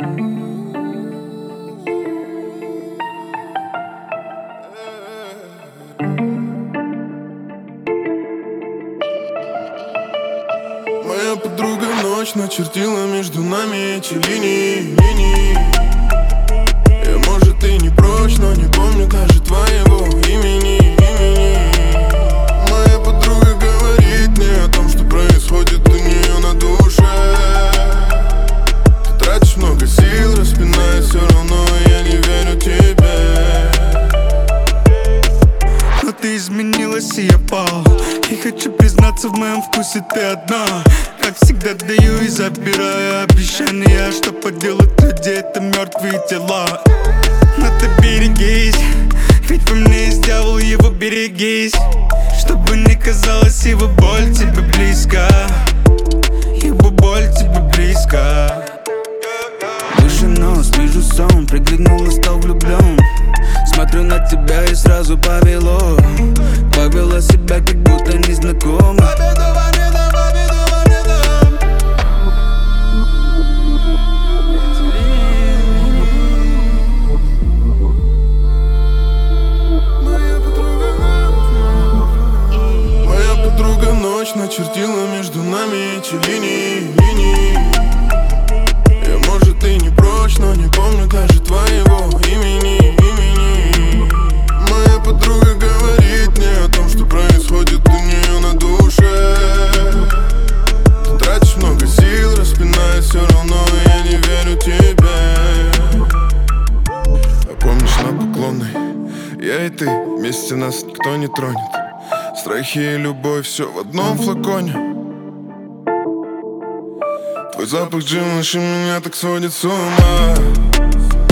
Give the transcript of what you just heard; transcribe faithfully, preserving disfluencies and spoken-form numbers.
Моя подруга ночь начертила между нами эти линии, линии. Я, может, и не прочь, но не помню даже твоего имени, имени. Моя подруга говорит мне о том, что происходит у нее на душе. Ты тратишь много сил, распинаясь, все равно я не верю тебе. Но ты изменилась, и я пал. И хочу признаться, в моем вкусе ты одна. Как всегда даю и забираю обещания, что поделать людей — это мертвые тела. Но ты берегись, ведь во мне есть дьявол, его берегись. Чтобы не казалось, его боль тебе близко, его боль тебе близко. Выше нос, вижу сон, приглянула, стал влюблен. Смотрю на тебя и сразу повело. Повела себя, как будто незнакома. Ночь начертила между нами эти линии, линии. Я, может, и не прочь, но не помню даже твоего имени, имени. Моя подруга говорит мне о том, что происходит у нее на душе. Ты тратишь много сил, распинаясь, все равно я не верю тебе. А помнишь, на Поклонной я и ты, вместе нас никто не тронет. Страхи и любовь, все в одном флаконе. Твой запах джинаши меня так сводит с ума.